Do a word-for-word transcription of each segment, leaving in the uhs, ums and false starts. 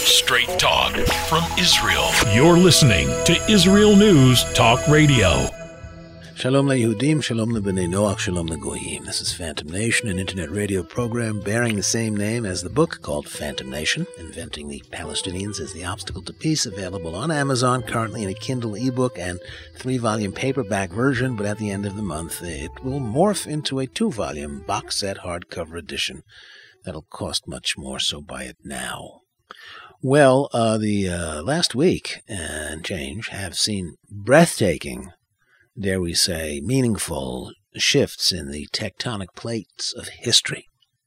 Straight talk from Israel. You're listening to Israel News Talk Radio. Shalom leYehudim, shalom leBnei Noach, shalom leGoyim. This is Phantom Nation, an internet radio program bearing the same name as the book called Phantom Nation, Inventing the Palestinians as the Obstacle to Peace, available on Amazon, currently in a Kindle ebook and three-volume paperback version, but at the end of the month it will morph into a two-volume box set hardcover edition. That'll cost much more, so buy it now. Well, uh, the uh, last week and change have seen breathtaking, dare we say, meaningful shifts in the tectonic plates of history.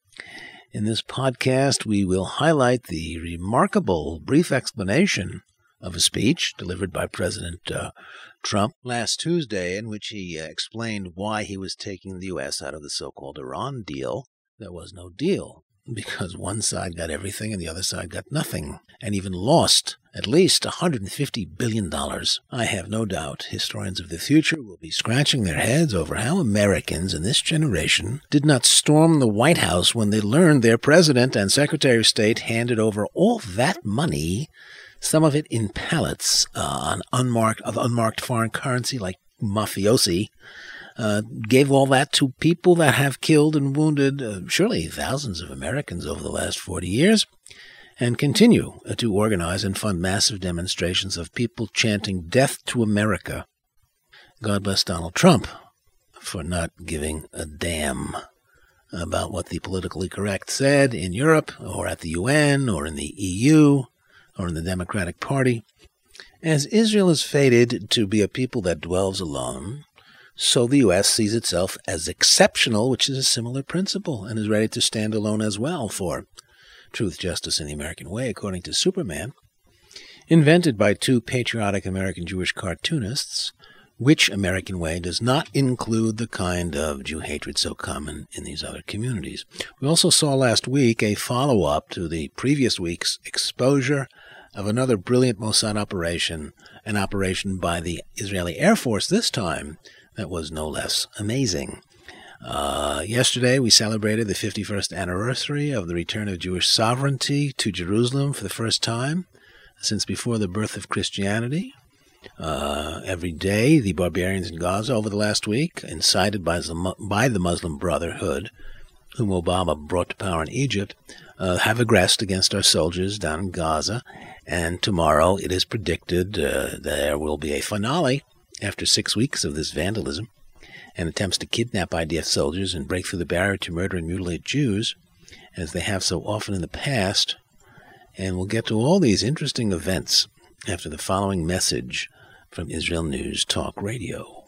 In this podcast, we will highlight the remarkable brief explanation of a speech delivered by President uh, Trump last Tuesday, in which he uh, explained why he was taking the U S out of the so-called Iran deal. There was no deal, because one side got everything and the other side got nothing, and even lost at least one hundred fifty billion dollars. I have no doubt historians of the future will be scratching their heads over how Americans in this generation did not storm the White House when they learned their president and Secretary of State handed over all that money, some of it in pallets uh, on unmarked of unmarked foreign currency like mafiosi, Uh, gave all that to people that have killed and wounded uh, surely thousands of Americans over the last forty years, and continue uh, to organize and fund massive demonstrations of people chanting "Death to America." God bless Donald Trump for not giving a damn about what the politically correct said in Europe, or at the U N, or in the E U, or in the Democratic Party. As Israel is fated to be a people that dwells alone, so the U S sees itself as exceptional, which is a similar principle, and is ready to stand alone as well for truth, justice, and the American way, according to Superman, invented by two patriotic American Jewish cartoonists. Which American way does not include the kind of Jew hatred so common in these other communities. We also saw last week a follow-up to the previous week's exposure of another brilliant Mossad operation, an operation by the Israeli Air Force this time, that was no less amazing. Uh, yesterday, we celebrated the fifty-first anniversary of the return of Jewish sovereignty to Jerusalem for the first time since before the birth of Christianity. Uh, every day, the barbarians in Gaza over the last week, incited by the, by the Muslim Brotherhood, whom Obama brought to power in Egypt, uh, have aggressed against our soldiers down in Gaza. And tomorrow, it is predicted uh, there will be a finale after six weeks of this vandalism and attempts to kidnap I D F soldiers and break through the barrier to murder and mutilate Jews, as they have so often in the past. And we'll get to all these interesting events after the following message from Israel News Talk Radio.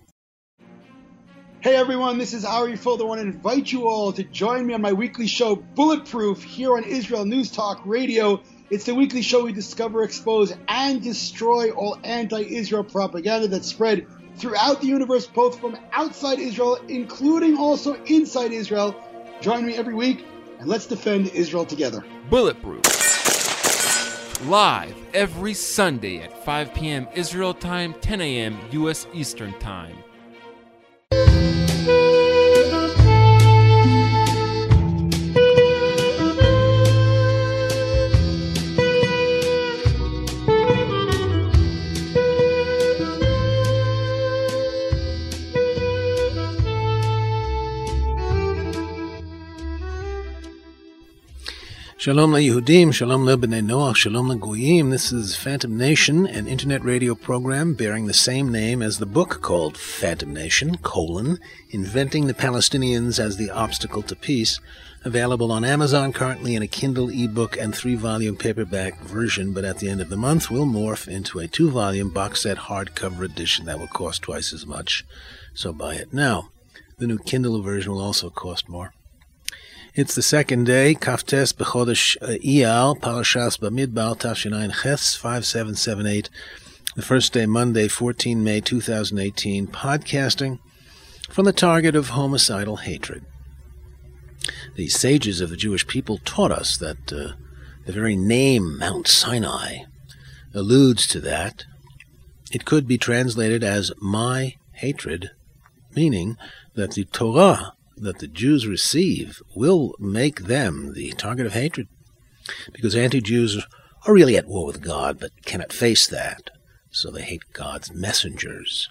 Hey everyone, this is Ari Folder. I want to invite you all to join me on my weekly show, Bulletproof, here on Israel News Talk Radio. It's the weekly show we discover, expose, and destroy all anti-Israel propaganda that's spread throughout the universe, both from outside Israel, including also inside Israel. Join me every week, and let's defend Israel together. Bulletproof. Live every Sunday at five p.m. Israel time, ten a.m. U S Eastern Time. Shalom leYehudim, shalom leBnei Noach, shalom leGoyim. This is Phantom Nation, an internet radio program bearing the same name as the book called Phantom Nation, colon, Inventing the Palestinians as the Obstacle to Peace, available on Amazon, currently in a Kindle ebook and three-volume paperback version, but at the end of the month will morph into a two-volume box set hardcover edition that will cost twice as much, so buy it now. The new Kindle version will also cost more. It's the second day, Kaftes B'chodesh Iyar, Parashas Bamidbar, Tafshinayin Ches, five seven seven eight. The first day, Monday, the fourteenth of May, two thousand eighteen, podcasting from the target of homicidal hatred. The sages of the Jewish people taught us that uh, the very name Mount Sinai alludes to that. It could be translated as my hatred, meaning that the Torah that the Jews receive will make them the target of hatred, because anti-Jews are really at war with God, but cannot face that, so they hate God's messengers.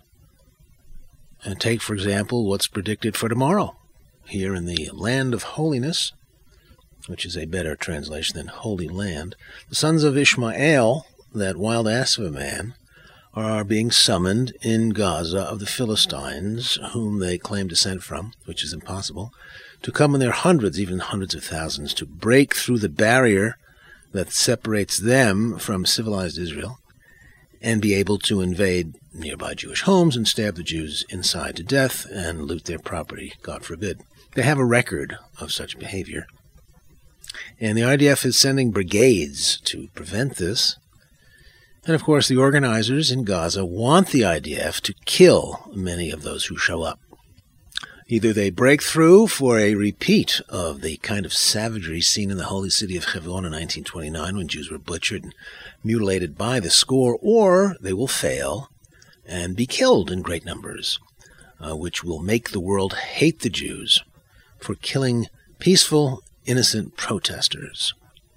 And take, for example, what's predicted for tomorrow. Here in the land of holiness, which is a better translation than Holy Land, the sons of Ishmael, that wild ass of a man, are being summoned in Gaza of the Philistines, whom they claim descent from, which is impossible, to come in their hundreds, even hundreds of thousands, to break through the barrier that separates them from civilized Israel, and be able to invade nearby Jewish homes and stab the Jews inside to death and loot their property, God forbid. They have a record of such behavior. And the I D F is sending brigades to prevent this. And of course, the organizers in Gaza want the I D F to kill many of those who show up. Either they break through for a repeat of the kind of savagery seen in the holy city of Hebron in nineteen twenty-nine when Jews were butchered and mutilated by the score, or they will fail and be killed in great numbers, uh, which will make the world hate the Jews for killing peaceful, innocent protesters.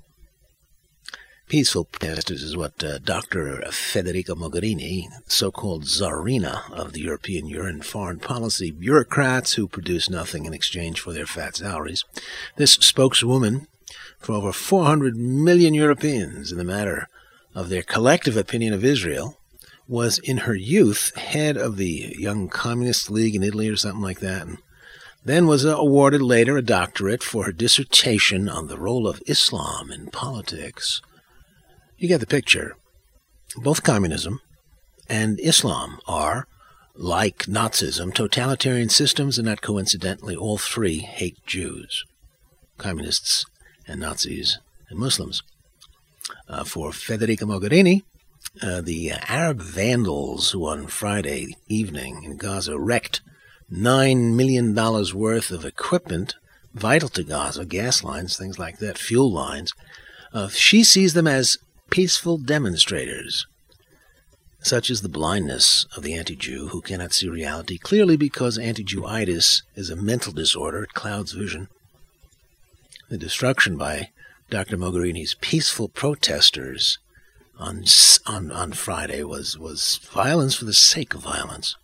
Peaceful protesters is what uh, Doctor Federica Mogherini, so-called czarina of the European Union foreign policy, bureaucrats who produce nothing in exchange for their fat salaries. This spokeswoman for over four hundred million Europeans in the matter of their collective opinion of Israel was in her youth head of the Young Communist League in Italy or something like that, and then was awarded later a doctorate for her dissertation on the role of Islam in politics. You get the picture. Both communism and Islam are, like Nazism, totalitarian systems, and not coincidentally, all three hate Jews, communists and Nazis and Muslims. Uh, for Federica Mogherini, uh, the Arab vandals who on Friday evening in Gaza wrecked nine million dollars worth of equipment vital to Gaza, gas lines, things like that, fuel lines, uh, she sees them as peaceful demonstrators. Such is the blindness of the anti-Jew who cannot see reality clearly because anti-Jewitis is a mental disorder. It clouds vision. The destruction by Doctor Mogherini's peaceful protesters on on, on Friday was, was violence for the sake of violence.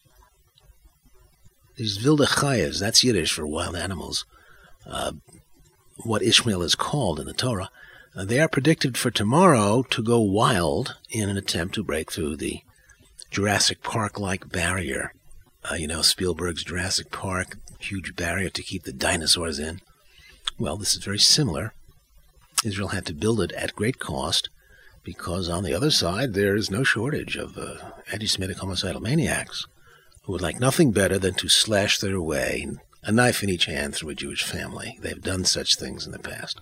These wilde chayes, that's Yiddish for wild animals, uh, what Ishmael is called in the Torah, Uh, they are predicted for tomorrow to go wild in an attempt to break through the Jurassic Park-like barrier. Uh, you know, Spielberg's Jurassic Park, huge barrier to keep the dinosaurs in. Well, this is very similar. Israel had to build it at great cost because on the other side there is no shortage of uh, anti-Semitic homicidal maniacs who would like nothing better than to slash their way, a knife in each hand, through a Jewish family. They've done such things in the past.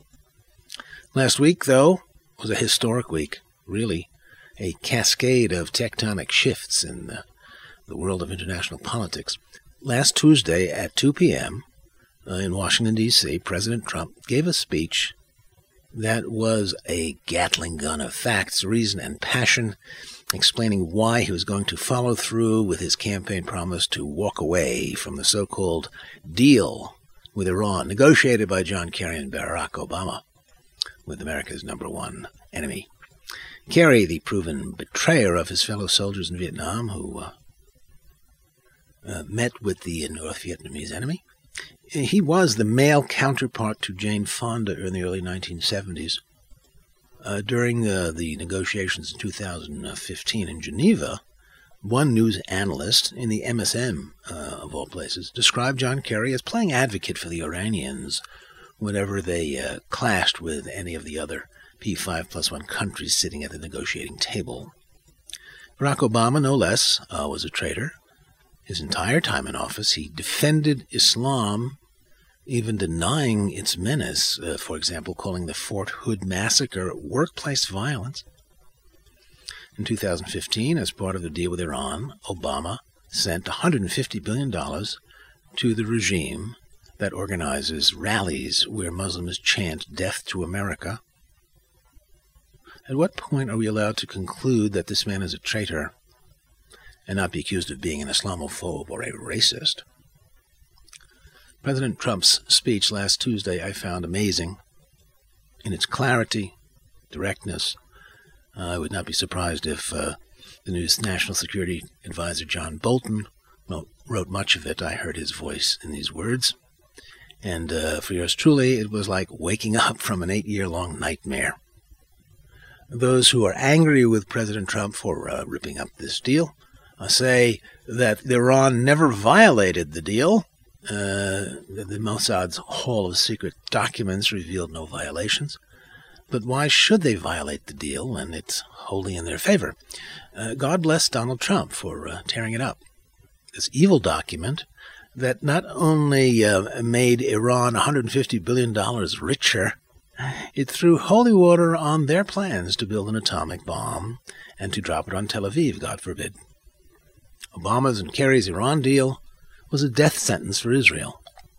Last week, though, was a historic week, really, a cascade of tectonic shifts in the, the world of international politics. Last Tuesday at two p.m. Uh, in Washington, D C, President Trump gave a speech that was a Gatling gun of facts, reason, and passion, explaining why he was going to follow through with his campaign promise to walk away from the so-called deal with Iran, negotiated by John Kerry and Barack Obama, with America's number one enemy. Kerry, the proven betrayer of his fellow soldiers in Vietnam, who uh, uh, met with the North Vietnamese enemy. He was the male counterpart to Jane Fonda in the early nineteen seventies. Uh, during uh, the negotiations in two thousand fifteen in Geneva, one news analyst in the M S M, uh, of all places, described John Kerry as playing advocate for the Iranians whenever they uh, clashed with any of the other P five plus one countries sitting at the negotiating table. Barack Obama, no less, uh, was a traitor. His entire time in office, he defended Islam, even denying its menace, uh, for example, calling the Fort Hood massacre workplace violence. In two thousand fifteen, as part of the deal with Iran, Obama sent one hundred fifty billion dollars to the regime that organizes rallies where Muslims chant death to America. At what point are we allowed to conclude that this man is a traitor and not be accused of being an Islamophobe or a racist? President Trump's speech last Tuesday I found amazing in its clarity, directness. Uh, I would not be surprised if uh, the new National Security Advisor John Bolton well, wrote much of it. I heard his voice in these words. And uh, for yours truly, it was like waking up from an eight-year-long nightmare. Those who are angry with President Trump for uh, ripping up this deal uh, say that Iran never violated the deal. Uh, the Mossad's haul of secret documents revealed no violations. But why should they violate the deal when it's wholly in their favor? Uh, God bless Donald Trump for uh, tearing it up. This evil document that not only uh, made Iran one hundred fifty billion dollars richer, it threw holy water on their plans to build an atomic bomb and to drop it on Tel Aviv, God forbid. Obama's and Kerry's Iran deal was a death sentence for Israel.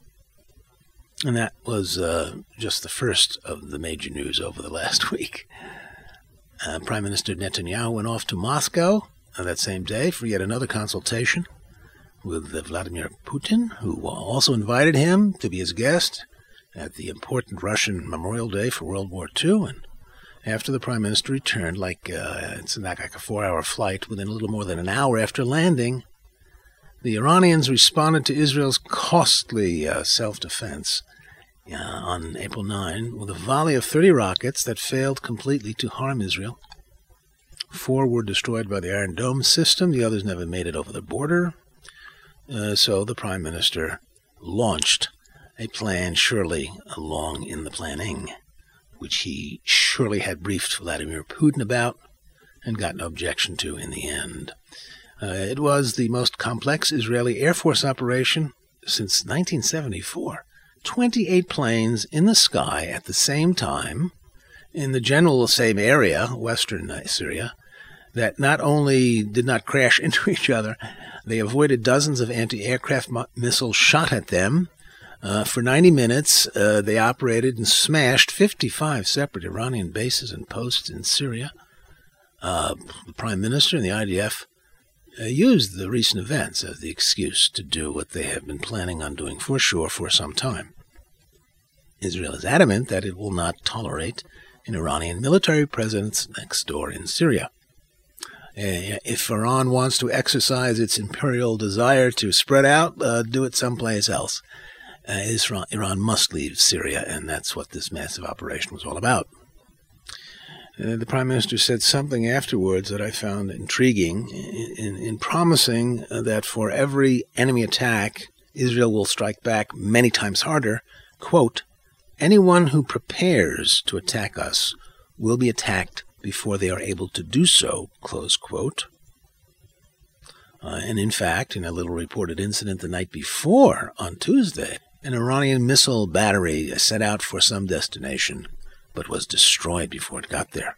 And that was uh, just the first of the major news over the last week. Uh, Prime Minister Netanyahu went off to Moscow uh, that same day for yet another consultation with uh, Vladimir Putin, who also invited him to be his guest at the important Russian Memorial Day for World War Two. And after the Prime Minister returned, like uh, it's like a four-hour flight, within a little more than an hour after landing, the Iranians responded to Israel's costly uh, self-defense uh, on April ninth with a volley of thirty rockets that failed completely to harm Israel. Four were destroyed by the Iron Dome system. The others never made it over the border. Uh, so the Prime Minister launched a plan surely long in the planning, which he surely had briefed Vladimir Putin about and got no objection to in the end. Uh, it was the most complex Israeli Air Force operation since nineteen seventy-four. twenty-eight planes in the sky at the same time in the general same area, western Syria, that not only did not crash into each other, they avoided dozens of anti-aircraft mo- missiles shot at them. Uh, for ninety minutes, uh, they operated and smashed fifty-five separate Iranian bases and posts in Syria. Uh, the Prime Minister and the I D F uh, used the recent events as the excuse to do what they have been planning on doing for sure for some time. Israel is adamant that it will not tolerate an Iranian military presence next door in Syria. Uh, if Iran wants to exercise its imperial desire to spread out, uh, do it someplace else. Uh, Israel, Iran must leave Syria, and that's what this massive operation was all about. Uh, the Prime Minister said something afterwards that I found intriguing in, in, in promising uh, that for every enemy attack, Israel will strike back many times harder. Quote, anyone who prepares to attack us will be attacked before they are able to do so, close quote. Uh, and in fact, in a little reported incident the night before, on Tuesday, an Iranian missile battery set out for some destination, but was destroyed before it got there.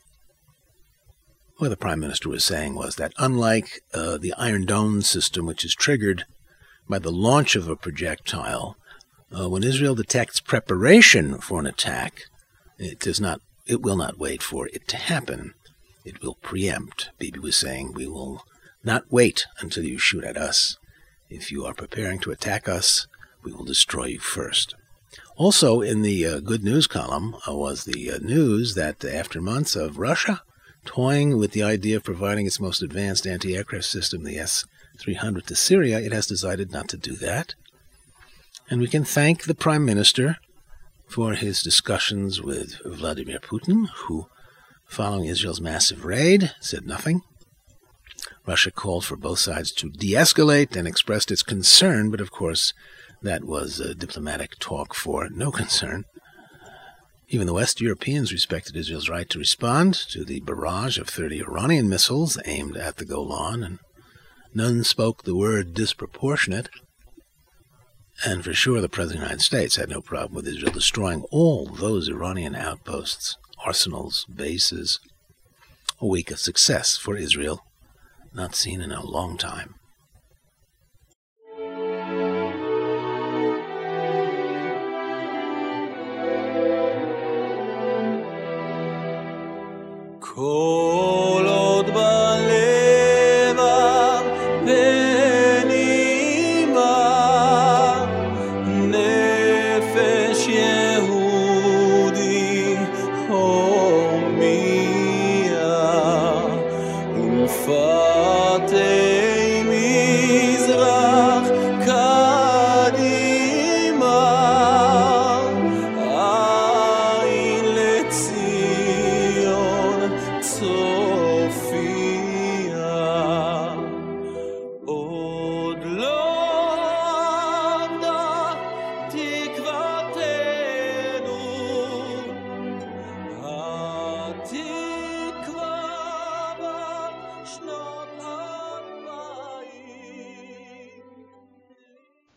What the Prime Minister was saying was that unlike uh, the Iron Dome system, which is triggered by the launch of a projectile, uh, when Israel detects preparation for an attack, it does not It will not wait for it to happen. It will preempt. Bibi was saying, we will not wait until you shoot at us. If you are preparing to attack us, we will destroy you first. Also, in the uh, good news column uh, was the uh, news that after months of Russia toying with the idea of providing its most advanced anti-aircraft system, the S three hundred, to Syria, it has decided not to do that. And we can thank the Prime Minister for his discussions with Vladimir Putin, who, following Israel's massive raid, said nothing. Russia called for both sides to de-escalate and expressed its concern, but of course that was a diplomatic talk for no concern. Even the West Europeans respected Israel's right to respond to the barrage of thirty Iranian missiles aimed at the Golan, and none spoke the word disproportionate. And for sure, the President of the United States had no problem with Israel destroying all those Iranian outposts, arsenals, bases. A week of success for Israel, not seen in a long time. כל עוד בלבב פנימה נפש יהודי הומי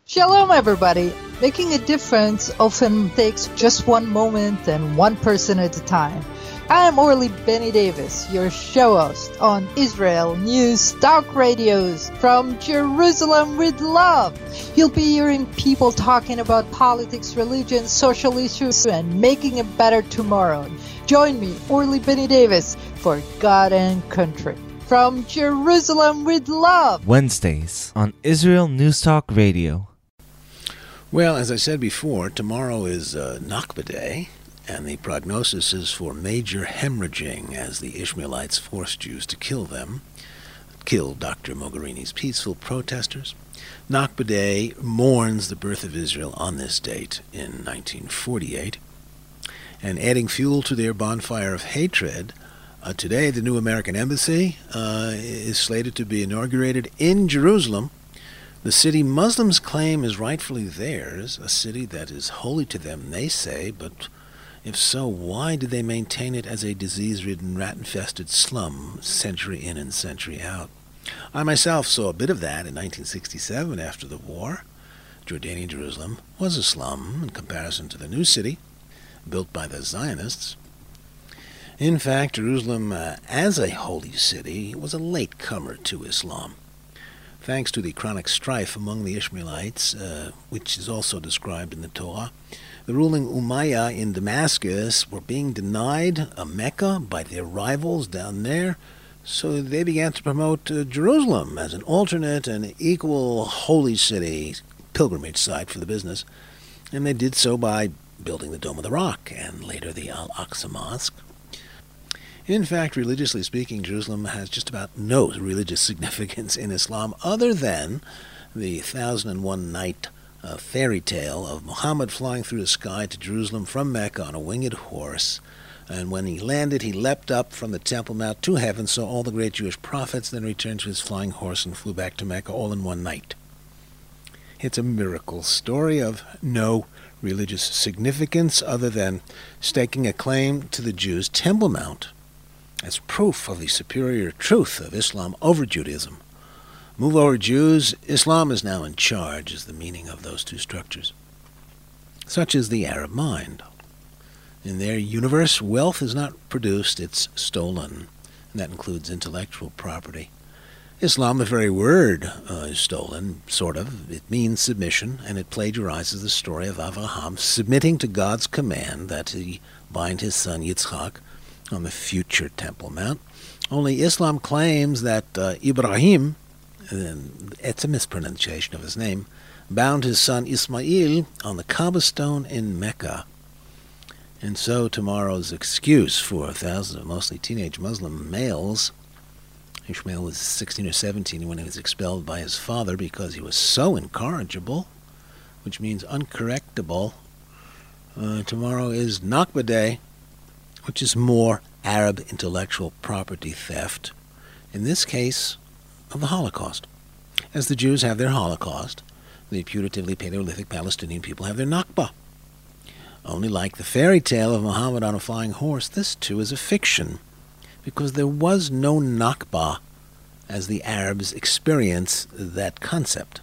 Shalom, everybody. Making a difference often takes just one moment and one person at a time. I'm Orly Benny Davis, your show host on Israel News Talk Radios from Jerusalem with Love. You'll be hearing people talking about politics, religion, social issues, and making a better tomorrow. Join me, Orly Benny Davis, for God and Country. From Jerusalem with Love. Wednesdays on Israel News Talk Radio. Well, as I said before, tomorrow is uh, Nakba Day, and the prognosis is for major hemorrhaging as the Ishmaelites forced Jews to kill them, kill Doctor Mogherini's peaceful protesters. Nakba Day mourns the birth of Israel on this date in nineteen forty-eight, and adding fuel to their bonfire of hatred, uh, today the new American embassy uh, is slated to be inaugurated in Jerusalem, the city Muslims claim is rightfully theirs, a city that is holy to them, they say, but if so, why do they maintain it as a disease-ridden, rat-infested slum century in and century out? I myself saw a bit of that in nineteen sixty-seven after the war. Jordanian Jerusalem was a slum in comparison to the new city, built by the Zionists. In fact, Jerusalem, uh, as a holy city, was a latecomer to Islam. Thanks to the chronic strife among the Ishmaelites, uh, which is also described in the Torah, the ruling Umayyah in Damascus were being denied a Mecca by their rivals down there, so they began to promote uh, Jerusalem as an alternate and equal holy city pilgrimage site for the business, and they did so by building the Dome of the Rock and later the Al-Aqsa Mosque. In fact, religiously speaking, Jerusalem has just about no religious significance in Islam other than the thousand and one night uh, fairy tale of Muhammad flying through the sky to Jerusalem from Mecca on a winged horse. And when he landed, he leapt up from the Temple Mount to heaven, saw all the great Jewish prophets, then returned to his flying horse and flew back to Mecca all in one night. It's a miracle story of no religious significance other than staking a claim to the Jews' Temple Mount as proof of the superior truth of Islam over Judaism. Move over Jews, Islam is now in charge, is the meaning of those two structures. Such is the Arab mind. In their universe, wealth is not produced, it's stolen, and that includes intellectual property. Islam, the very word, uh, is stolen, sort of. It means submission, and it plagiarizes the story of Avraham submitting to God's command that he bind his son Yitzchak on the future Temple Mount. Only Islam claims that uh, Ibrahim, and it's a mispronunciation of his name, bound his son Ismail on the Kaaba stone in Mecca. And so tomorrow's excuse for thousands of mostly teenage Muslim males, Ishmael was sixteen or seventeen when he was expelled by his father because he was so incorrigible, which means uncorrectable. Uh, tomorrow is Nakba Day, which is more Arab intellectual property theft, in this case of the Holocaust. As the Jews have their Holocaust, the putatively Paleolithic Palestinian people have their Nakba. Only like the fairy tale of Muhammad on a flying horse, this too is a fiction, because there was no Nakba as the Arabs experience that concept.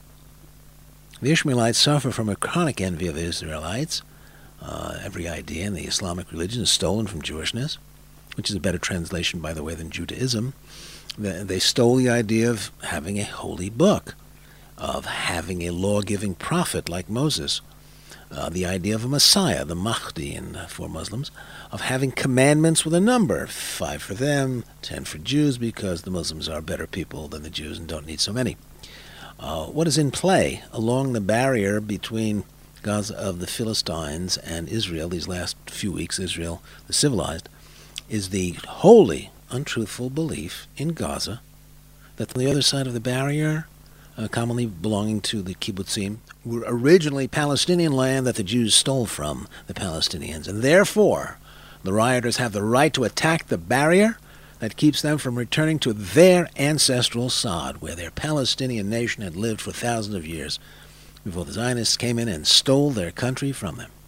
The Ishmaelites suffer from a chronic envy of the Israelites. Uh, every idea in the Islamic religion is stolen from Jewishness, which is a better translation, by the way, than Judaism. They stole the idea of having a holy book, of having a law-giving prophet like Moses, uh, the idea of a Messiah, the Mahdi in, uh, for Muslims, of having commandments with a number, five for them, ten for Jews, because the Muslims are better people than the Jews and don't need so many. Uh, what is in play along the barrier between Gaza of the Philistines and Israel, these last few weeks, Israel, the civilized, is the wholly untruthful belief in Gaza that on the other side of the barrier, uh, commonly belonging to the kibbutzim, were originally Palestinian land that the Jews stole from the Palestinians, and therefore the rioters have the right to attack the barrier that keeps them from returning to their ancestral sod, where their Palestinian nation had lived for thousands of years before the Zionists came in and stole their country from them.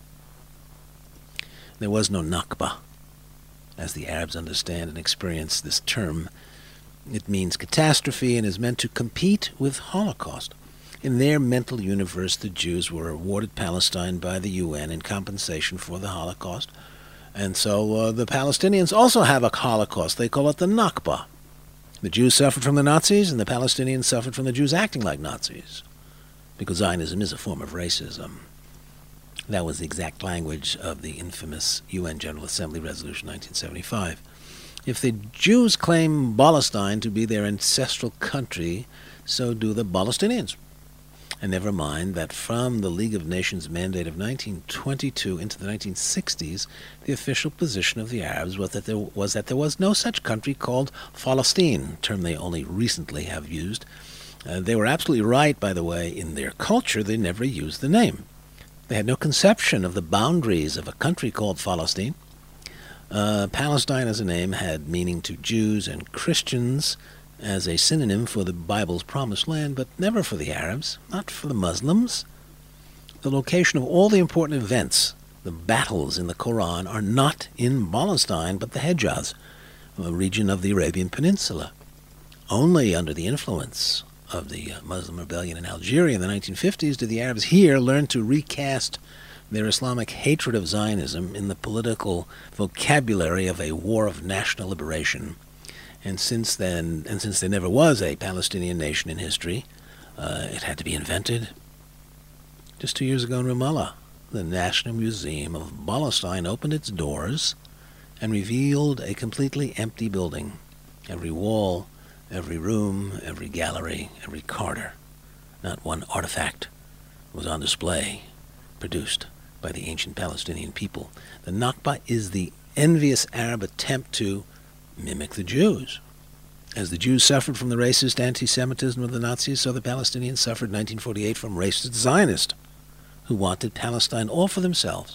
There was no Nakba, as the Arabs understand and experience this term. It means catastrophe and is meant to compete with Holocaust. In their mental universe, the Jews were awarded Palestine by the U N in compensation for the Holocaust. And so uh, the Palestinians also have a Holocaust. They call it the Nakba. The Jews suffered from the Nazis, and the Palestinians suffered from the Jews acting like Nazis, because Zionism is a form of racism. That was the exact language of the infamous U N General Assembly Resolution nineteen seventy-five. If the Jews claim Palestine to be their ancestral country, so do the Palestinians. And never mind that from the League of Nations mandate of nineteen twenty-two into the nineteen sixties, the official position of the Arabs was that there was that there was no such country called Palestine, a term they only recently have used. Uh, they were absolutely right, by the way. In their culture, they never used the name. They had no conception of the boundaries of a country called Palestine. Uh, Palestine as a name had meaning to Jews and Christians, as a synonym for the Bible's promised land, but never for the Arabs, not for the Muslims. The location of all the important events, the battles in the Quran, are not in Palestine, but the Hejaz, a region of the Arabian Peninsula. Only under the influence of the Muslim rebellion in Algeria in the nineteen fifties did the Arabs here learn to recast their Islamic hatred of Zionism in the political vocabulary of a war of national liberation. And since then, and since there never was a Palestinian nation in history, uh, it had to be invented. Just two years ago in Ramallah, the National Museum of Palestine opened its doors and revealed a completely empty building. Every wall, every room, every gallery, every corridor, not one artifact was on display, produced by the ancient Palestinian people. The Nakba is the envious Arab attempt to mimic the Jews. As the Jews suffered from the racist anti-Semitism of the Nazis, so the Palestinians suffered in nineteen forty-eight from racist Zionists who wanted Palestine all for themselves.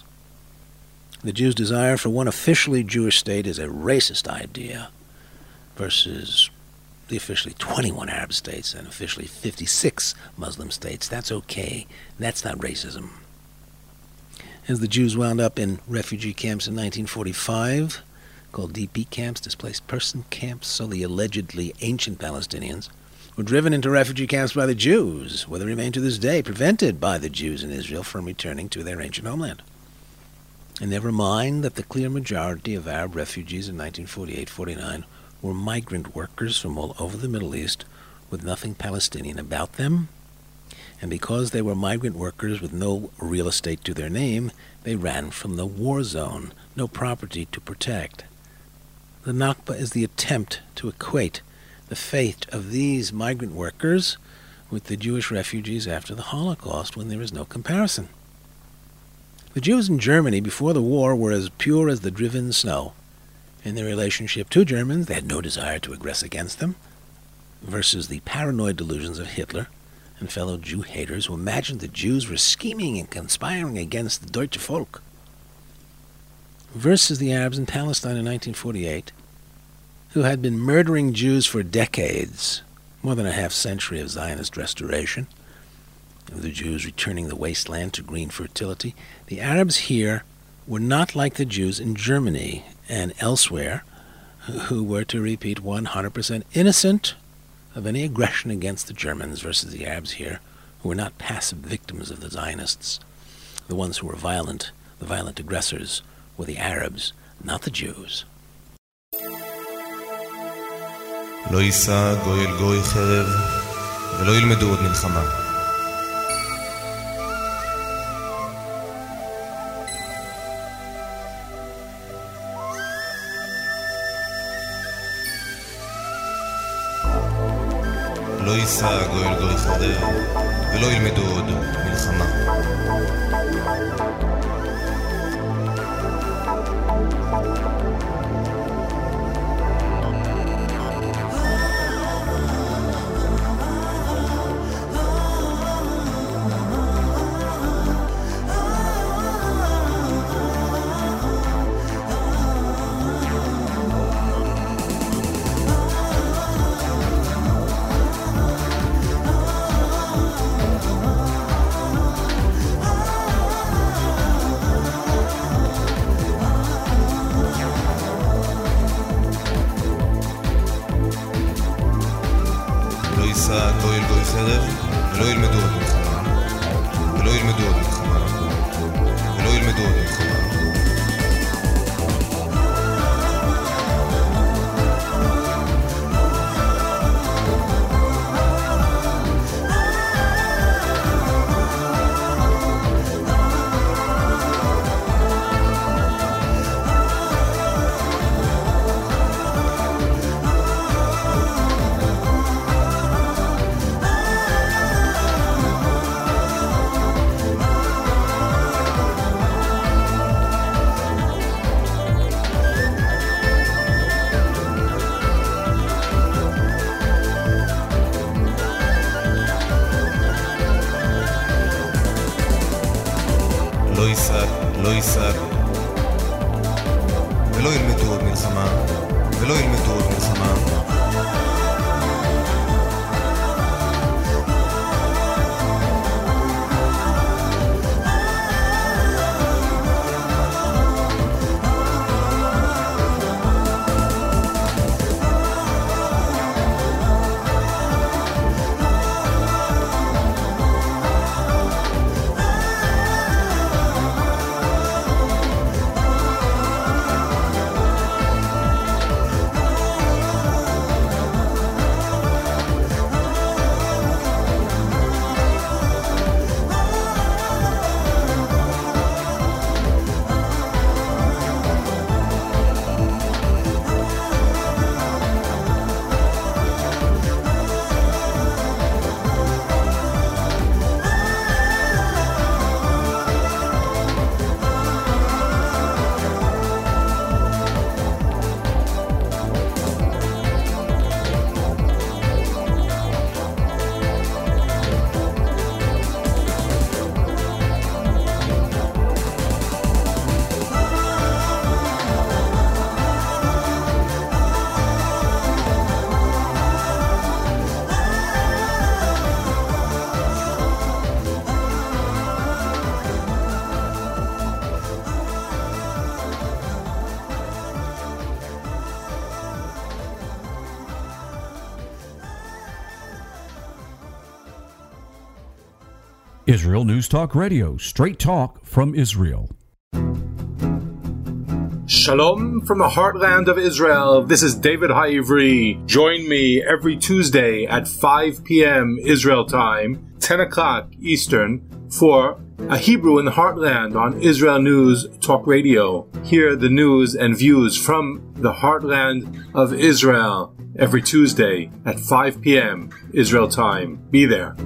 The Jews' desire for one officially Jewish state is a racist idea versus the officially twenty-one Arab states and officially fifty-six Muslim states. That's okay. That's not racism. As the Jews wound up in refugee camps in nineteen forty-five, called D P camps, displaced person camps, so the allegedly ancient Palestinians were driven into refugee camps by the Jews, where they remain to this day, prevented by the Jews in Israel from returning to their ancient homeland. And never mind that the clear majority of Arab refugees in nineteen forty-eight forty-nine were migrant workers from all over the Middle East with nothing Palestinian about them. And because they were migrant workers with no real estate to their name, they ran from the war zone, no property to protect. The Nakba is the attempt to equate the fate of these migrant workers with the Jewish refugees after the Holocaust, when there is no comparison. The Jews in Germany before the war were as pure as the driven snow. In their relationship to Germans, they had no desire to aggress against them, versus the paranoid delusions of Hitler and fellow Jew haters who imagined the Jews were scheming and conspiring against the Deutsche Volk. Versus the Arabs in Palestine in nineteen forty-eight, who had been murdering Jews for decades, more than a half century of Zionist restoration, of the Jews returning the wasteland to green fertility. The Arabs here were not like the Jews in Germany and elsewhere, who were, to repeat, one hundred percent innocent of any aggression against the Germans, versus the Arabs here, who were not passive victims of the Zionists. The ones who were violent, the violent aggressors, were the Arabs, not the Jews. לא יישא גוי אל גוי חרב, ולא ילמדו עוד מלחמה. לא יישא גוי אל גוי חרב, ולא ילמדו עוד מלחמה. לא יישא גוי אל גוי חרב, ולא ילמדו עוד מלחמה, ולא ילמדו עוד מלחמה, ולא ילמדו עוד מלחמה. לא ייסר, לא ייסר, ולא ילמדו עוד מלחמה, ולא ילמדו עוד מלחמה. Israel News Talk Radio, straight talk from Israel. Shalom from the heartland of Israel. This is David Haivri. Join me every Tuesday at five p.m. Israel time, ten o'clock Eastern, for a Hebrew in the Heartland on Israel News Talk Radio. Hear the news and views from the heartland of Israel every Tuesday at five p.m. Israel time. Be there.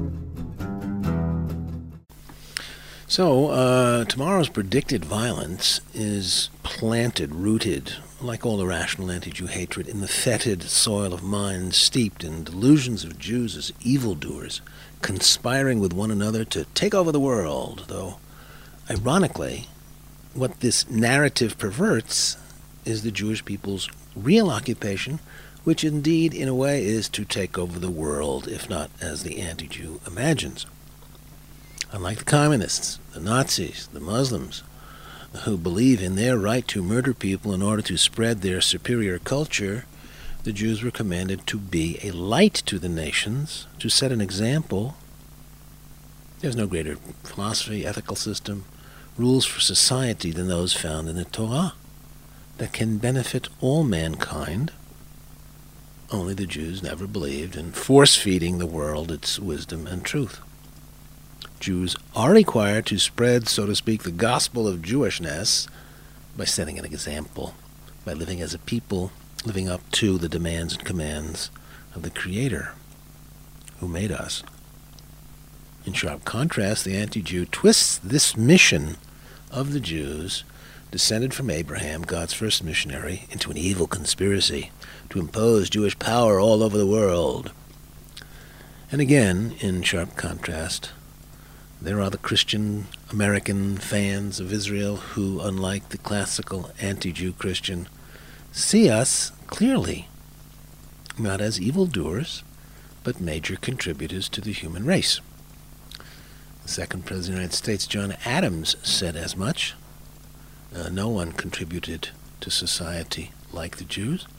So, uh, tomorrow's predicted violence is planted, rooted, like all irrational anti-Jew hatred, in the fetid soil of minds steeped in delusions of Jews as evildoers, conspiring with one another to take over the world, though, ironically, what this narrative perverts is the Jewish people's real occupation, which indeed, in a way, is to take over the world, if not as the anti-Jew imagines. Unlike the communists, the Nazis, the Muslims, who believe in their right to murder people in order to spread their superior culture, the Jews were commanded to be a light to the nations, to set an example. There's no greater philosophy, ethical system, rules for society than those found in the Torah that can benefit all mankind. Only the Jews never believed in force-feeding the world its wisdom and truth. Jews are required to spread, so to speak, the gospel of Jewishness by setting an example, by living as a people, living up to the demands and commands of the Creator who made us. In sharp contrast, the anti-Jew twists this mission of the Jews, descended from Abraham, God's first missionary, into an evil conspiracy to impose Jewish power all over the world. And again, in sharp contrast, there are the Christian American fans of Israel who, unlike the classical anti-Jew Christian, see us clearly, not as evildoers, but major contributors to the human race. The second President of the United States, John Adams, said as much. Uh, no one contributed to society like the Jews.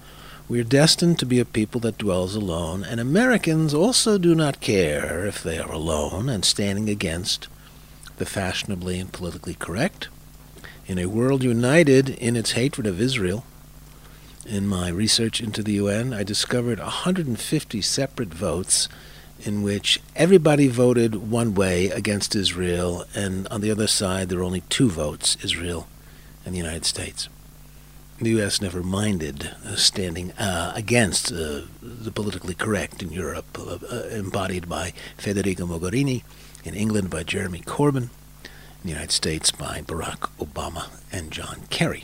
We're destined to be a people that dwells alone, and Americans also do not care if they are alone and standing against the fashionably and politically correct. In a world united in its hatred of Israel, in my research into the U N, I discovered one hundred fifty separate votes in which everybody voted one way against Israel, and on the other side there were only two votes, Israel and the United States. The U S never minded uh, standing uh, against uh, the politically correct in Europe, uh, uh, embodied by Federico Mogherini, in England by Jeremy Corbyn, in the United States by Barack Obama and John Kerry.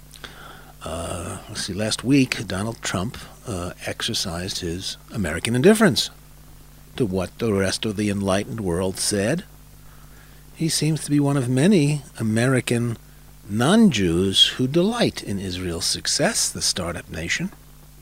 Uh, let's see, last week Donald Trump uh, exercised his American indifference to what the rest of the enlightened world said. He seems to be one of many American non-Jews who delight in Israel's success, the startup nation.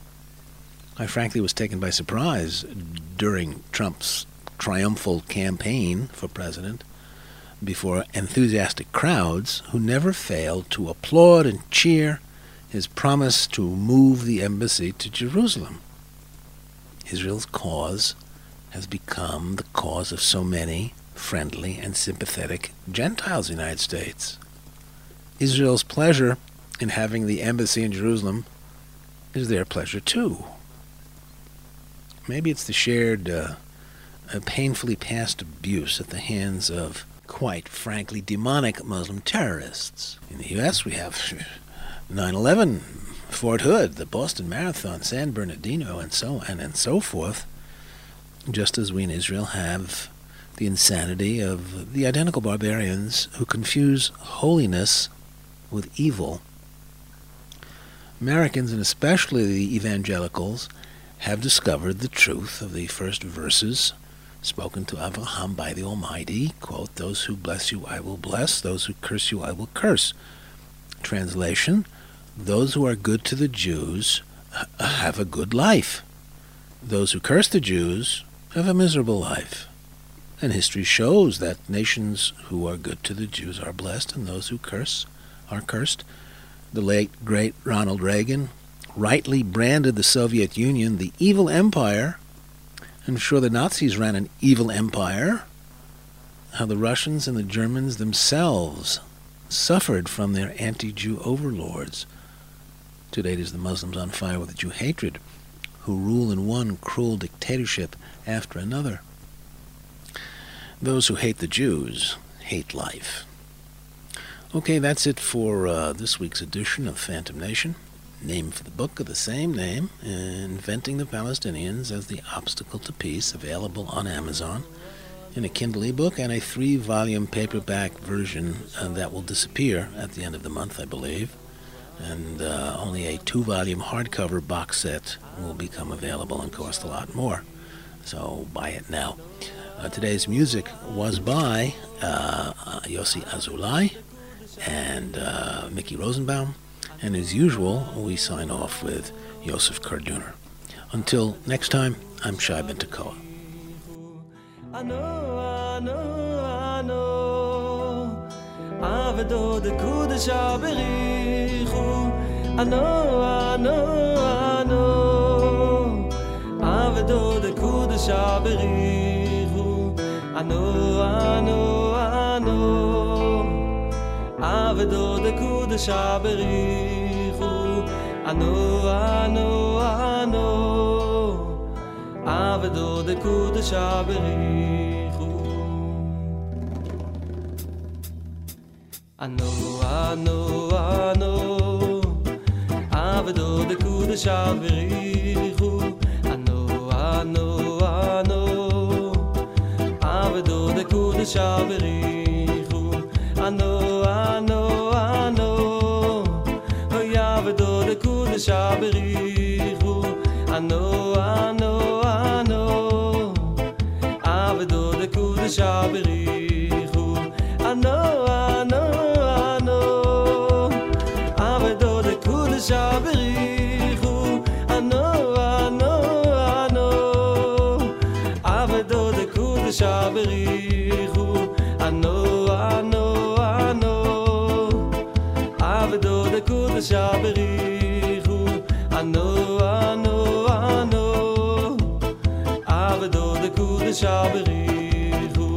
I frankly was taken by surprise during Trump's triumphal campaign for president before enthusiastic crowds who never failed to applaud and cheer his promise to move the embassy to Jerusalem. Israel's cause has become the cause of so many friendly and sympathetic Gentiles in the United States. Israel's pleasure in having the embassy in Jerusalem is their pleasure too. Maybe it's the shared, uh, uh, painfully past abuse at the hands of, quite frankly, demonic Muslim terrorists. In the U S we have nine eleven, Fort Hood, the Boston Marathon, San Bernardino, and so on and so forth, just as we in Israel have the insanity of the identical barbarians who confuse holiness with evil. Americans, and especially the evangelicals, have discovered the truth of the first verses spoken to Abraham by the Almighty, quote, "Those who bless you I will bless, those who curse you I will curse." Translation, those who are good to the Jews have a good life. Those who curse the Jews have a miserable life. And history shows that nations who are good to the Jews are blessed, and those who curse are cursed. The late, great Ronald Reagan rightly branded the Soviet Union the evil empire. I'm sure the Nazis ran an evil empire. How the Russians and the Germans themselves suffered from their anti-Jew overlords. Today it is the Muslims on fire with Jew hatred, who rule in one cruel dictatorship after another. Those who hate the Jews hate life. Okay, that's it for uh, this week's edition of Phantom Nation. Name for the book of the same name, Inventing the Palestinians as the Obstacle to Peace, available on Amazon in a Kindle ebook and a three-volume paperback version uh, that will disappear at the end of the month, I believe. And uh, only a two-volume hardcover box set will become available and cost a lot more. So buy it now. Uh, today's music was by uh, uh, Yossi Azulai and uh, Mickey Rosenbaum. And as usual, we sign off with Yosef Karduner. Until next time, I'm Shai Ben Tekoa. Avedo de kudesh aberichu ano ano ano Avedo de kudesh aberichu ano ano ano Avedo de kudesh aberichu ano ano ano Avedo de kudesh aberichu Ano, ano, ano Avedo de kudesh aberichu Ano, ano, ano Avedo de kudesh aberichu Ano, ano, ano Oy, Avedo de kudesh aberichu Ano, ano, ano Avedo de kudesh aberichu Ano, ano Shaberichu, ano, ano, ano Avedo de kudesh Shaberichu, ano, ano, ano Avedo de kudesh Shaberichu, ano, ano Shaberichu.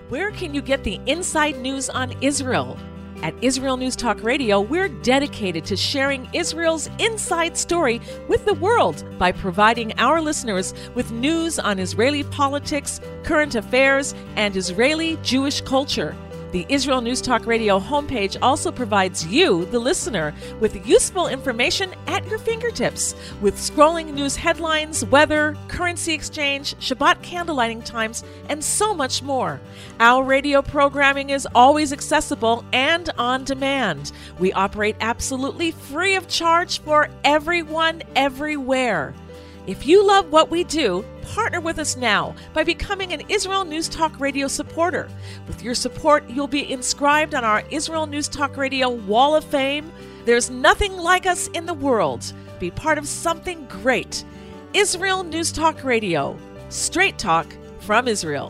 Where can you get the inside news on Israel? At Israel News Talk Radio, we're dedicated to sharing Israel's inside story with the world by providing our listeners with news on Israeli politics, current affairs, and Israeli Jewish culture. The Israel News Talk Radio homepage also provides you, the listener, with useful information at your fingertips, with scrolling news headlines, weather, currency exchange, Shabbat candlelighting times, and so much more. Our radio programming is always accessible and on demand. We operate absolutely free of charge for everyone, everywhere. If you love what we do, partner with us now by becoming an Israel News Talk Radio supporter. With your support, you'll be inscribed on our Israel News Talk Radio Wall of Fame. There's nothing like us in the world. Be part of something great. Israel News Talk Radio. Straight talk from Israel.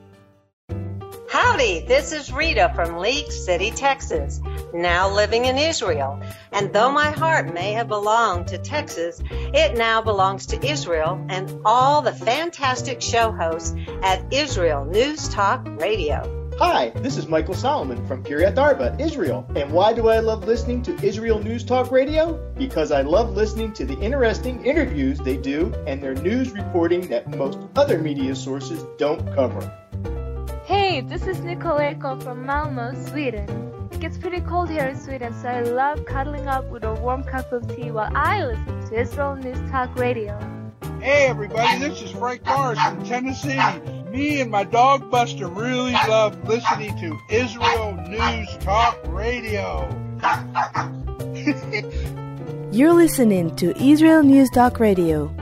Howdy, this is Rita from League City, Texas, now living in Israel. And though my heart may have belonged to Texas, it now belongs to Israel and all the fantastic show hosts at Israel News Talk Radio. Hi, this is Michael Solomon from Kiryat Arba, Israel. And why do I love listening to Israel News Talk Radio? Because I love listening to the interesting interviews they do and their news reporting that most other media sources don't cover. Hey, this is Nicoleko from Malmö, Sweden. It gets pretty cold here in Sweden, so I love cuddling up with a warm cup of tea while I listen to Israel News Talk Radio. Hey everybody, this is Frank Morris from Tennessee. Me and my dog Buster really love listening to Israel News Talk Radio. You're listening to Israel News Talk Radio.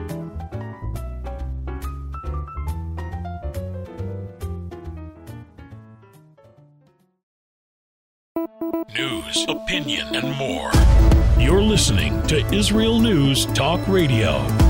News, opinion, and more. You're listening to Israel News Talk Radio.